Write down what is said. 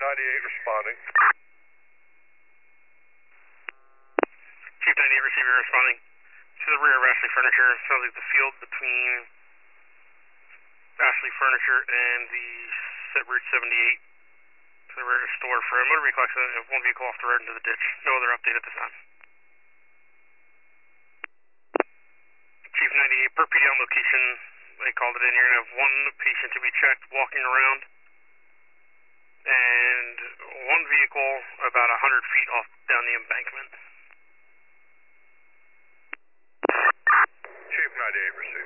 98 responding. Chief 98 receiver responding to the rear of Ashley Furniture. Sounds like the field between Ashley Furniture and the Route 78 to the rear of the store for a motor vehicle accident of one vehicle off the road into the ditch. No other update at this time. Chief 98, per PDL location, they called it in. You're going to have one patient to be checked walking around and one vehicle about 100 feet off down the embankment. Chief 98, receiver.